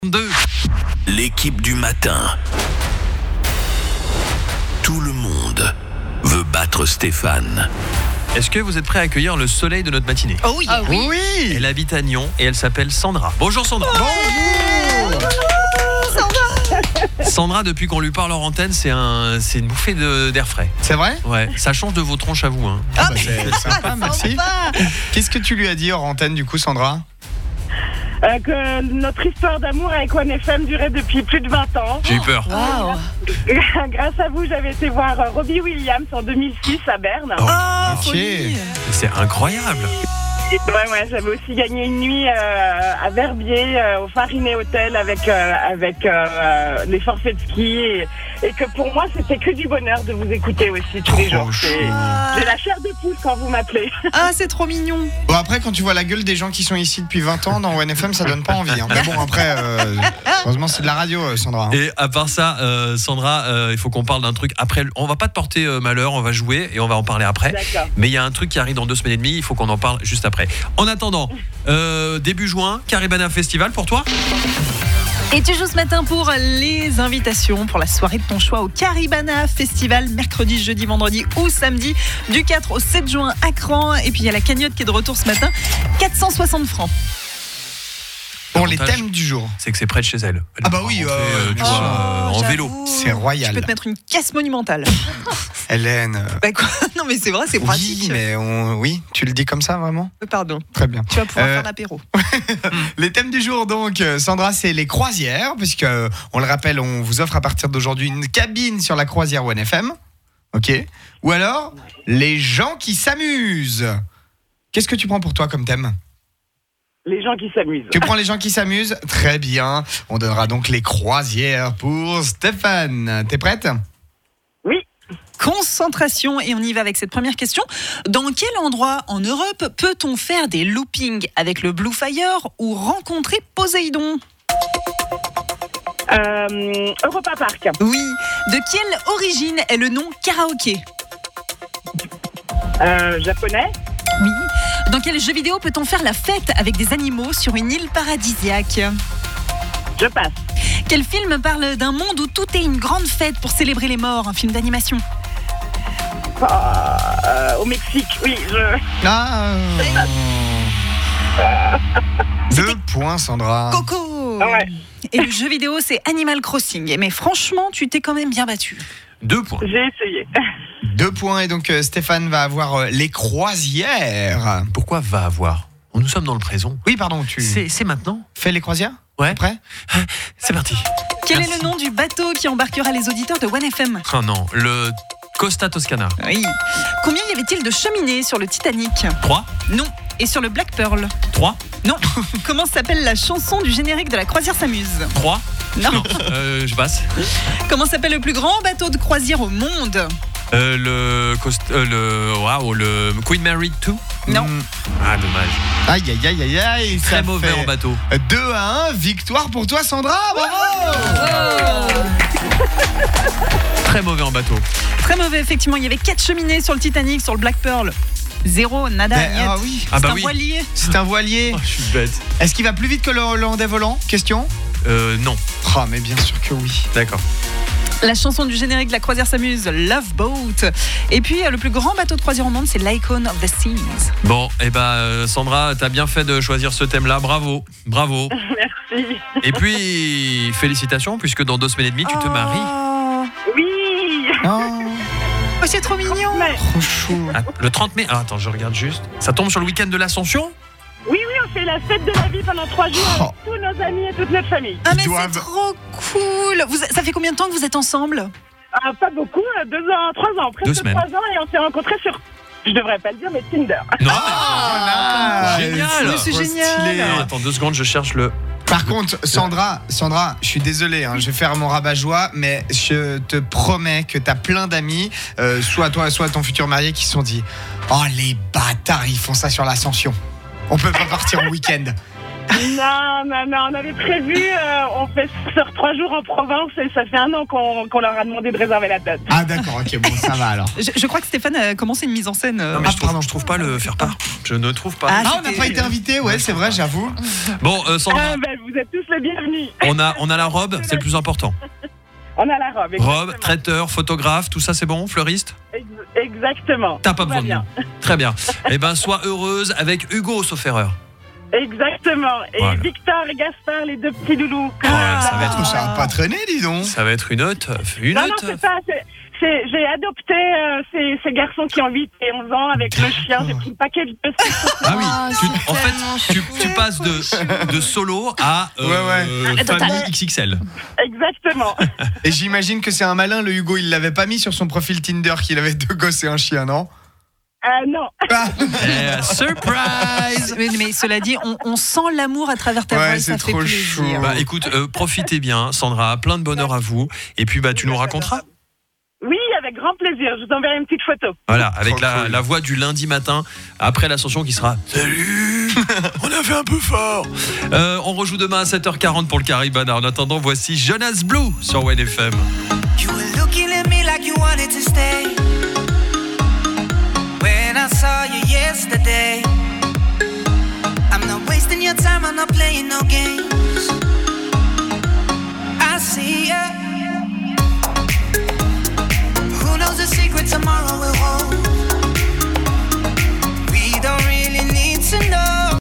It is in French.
2. L'équipe du matin. Tout le monde veut battre Stéphane. Est-ce que vous êtes prêts à accueillir le soleil de notre matinée? Oh oui. Ah oui. Oui. Elle habite à Nyon et elle s'appelle Sandra. Bonjour Sandra. Bonjour. Sandra, depuis qu'on lui parle en antenne, c'est une bouffée d'air frais. C'est vrai? Ouais, ça change de vos tronches à vous. Hein. C'est sympa, merci. Qu'est-ce que tu lui as dit hors antenne du coup, Sandra? Que notre histoire d'amour avec One FM durait depuis plus de 20 ans. J'ai eu peur. Wow. Grâce à vous, j'avais été voir Robbie Williams en 2006 à Berne. Ok. Folie. C'est incroyable. Ouais, j'avais aussi gagné une nuit à Verbier, au Fariné Hotel avec les forfaits de ski et que pour moi c'était que du bonheur de vous écouter aussi tous les jours. J'ai la chair de poule quand vous m'appelez. Ah, c'est trop mignon. Bon, après, quand tu vois la gueule des gens qui sont ici depuis 20 ans dans OneFM, ça donne pas envie. Hein. Mais bon, après, heureusement, c'est de la radio, Sandra. Hein. Et à part ça, Sandra, il faut qu'on parle d'un truc. Après, on va pas te porter malheur, on va jouer et on va en parler après. D'accord. Mais il y a un truc qui arrive dans 2 semaines et demie, il faut qu'on en parle juste après. En attendant, début juin, Caribana Festival pour toi? Et tu joues ce matin pour les invitations pour la soirée de ton choix au Caribana Festival, mercredi, jeudi, vendredi ou samedi, du 4 au 7 juin à Cran. Et puis il y a la cagnotte qui est de retour ce matin, 460 francs. Bon, les L'avantage, thèmes du jour. c'est que c'est près de chez elle. Elle Ah bah peut oui, rentrer, tu bien vois, sûr. en J'avoue. vélo. C'est royal. Tu peux te mettre une caisse monumentale. Hélène. Bah quoi? Non mais c'est vrai, c'est pratique. Oui, mais oui, tu le dis comme ça vraiment? Pardon, Très bien. tu vas pouvoir faire l'apéro. Les thèmes du jour, donc, Sandra, c'est les croisières, puisque, on le rappelle, on vous offre à partir d'aujourd'hui une cabine sur la croisière OneFM. Ok. Ou alors, les gens qui s'amusent. Qu'est-ce que tu prends pour toi comme thème? Les gens qui s'amusent. Tu prends les gens qui s'amusent? Très bien. On donnera donc les croisières pour Stéphane. T'es prête? Oui. Concentration et on y va avec cette première question. Dans quel endroit en Europe peut-on faire des loopings avec le Blue Fire ou rencontrer Poséidon? Europa Park. Oui. De quelle origine est le nom karaoké? Japonais. Oui. Dans quel jeu vidéo peut-on faire la fête avec des animaux sur une île paradisiaque? Je passe. Quel film parle d'un monde où tout est une grande fête pour célébrer les morts? Un film d'animation. Au Mexique. Oui, Ah. 2 points, Sandra. Coco. Ouais. Et le jeu vidéo, c'est Animal Crossing. Mais franchement, tu t'es quand même bien battu. 2 points. J'ai essayé. 2 points et donc Stéphane va avoir les croisières. Pourquoi va avoir? Nous sommes dans le présent. Oui, pardon, tu C'est maintenant? fais les croisières? Ouais. Prêt? C'est parti. Quel Merci. est le nom du bateau qui embarquera les auditeurs de OneFM? Oh non, le Costa Toscana. Oui. Combien y avait-il de cheminées sur le Titanic? 3. Non. Et sur le Black Pearl? 3. Non. Comment s'appelle la chanson du générique de la croisière s'amuse? 3. Non. Je passe. Comment s'appelle le plus grand bateau de croisière au monde? Le Queen Mary 2. Non. Ah, dommage. Aïe, aïe, aïe, aïe, aïe. Très ça mauvais fait en bateau. 2-1, victoire pour toi, Sandra. Bravo. Très mauvais en bateau. Très mauvais, effectivement. Il y avait 4 cheminées sur le Titanic, sur le Black Pearl. 0, nada, Mais, niet. ah oui, Ah C'est bah un oui. voilier. c'est un voilier. Oh, je suis bête. Est-ce qu'il va plus vite que le Hollandais volant? Question. Non. Ah, mais bien sûr que oui. D'accord. La chanson du générique de la croisière s'amuse, Love Boat. Et puis, le plus grand bateau de croisière au monde, c'est l'Icon of the Seas. Bon, Sandra, t'as bien fait de choisir ce thème-là. Bravo. Bravo. Merci. Et puis, félicitations, puisque dans 2 semaines et demie, tu te maries. Oh, Oui. oh, c'est trop mignon. Mais, Trop chou. Ah, le 30 mai. Ah, attends, je regarde juste. Ça tombe sur le week-end de l'Ascension? oui, on fait la fête de la vie pendant 3 jours avec tous nos amis et toute notre famille. Ah, mais doivent- c'est trop cool. Ça fait combien de temps que vous êtes ensemble? Pas beaucoup, 2 ans, 3 ans, 2 presque semaines. 3 ans et on s'est rencontrés sur, je devrais pas le dire, mais Tinder. Non. Ah, Génial. trop C'est génial. stylé. Alors, attends 2 secondes, je cherche le... Par contre, Sandra, je suis désolé, hein, je vais faire mon rabat-joie, mais je te promets que t'as plein d'amis, soit toi, soit ton futur marié, qui se sont dit « Oh, les bâtards, ils font ça sur l'Ascension. On peut pas partir en week-end. » Non, on avait prévu, on fait sur 3 jours en Provence et ça fait 1 an qu'on leur a demandé de réserver la date. Ah d'accord, ok, bon, ça va alors. Je crois que Stéphane a commencé une mise en scène. Non, mais je trouve pas le faire part. Je ne trouve pas. Ah, Ah, on n'a pas été invité, ouais, c'est vrai, j'avoue. Bon, Sandra, Vous êtes tous les bienvenus. on a la robe, c'est le plus important. On a la robe. Robe, exactement. traiteur, photographe, tout ça c'est bon, fleuriste? Exactement. T'as pas Tout va besoin de nous. Très bien. Eh ben, sois heureuse avec Hugo, sauf erreur. Exactement. Et Voilà. Victor et Gaspard, les 2 petits loulous. Ouais, ça va être, Ça va pas traîner, dis donc. ça va être une note. Non, c'est ça. J'ai adopté ces garçons qui ont 8 et 11 ans avec le chien. J'ai pris le paquet de Ah oui, c'est en fait, tellement tu passes de solo à Attends, famille XXL. Exactement. Et j'imagine que c'est un malin, le Hugo, il l'avait pas mis sur son profil Tinder qu'il avait 2 gosses et un chien, non? Non. Ah, Surprise. Mais cela dit, on sent l'amour à travers ta Ouais, voix et c'est ça fait trop plaisir. chou. Bah écoute, profitez bien, Sandra, plein de bonheur à vous. Et puis bah tu nous raconteras. Oui, avec grand plaisir. Je vous enverrai une petite photo. Voilà, avec Trop cool. la voix du lundi matin après l'ascension qui sera Salut. On a fait un peu fort. On rejoue demain à 7h40 pour le Caribana. En attendant, voici Jonas Blue sur WNFM. You were looking at me like you wanted to stay. When I saw you yesterday, I'm not wasting your time, I'm not playing no games. I see ya.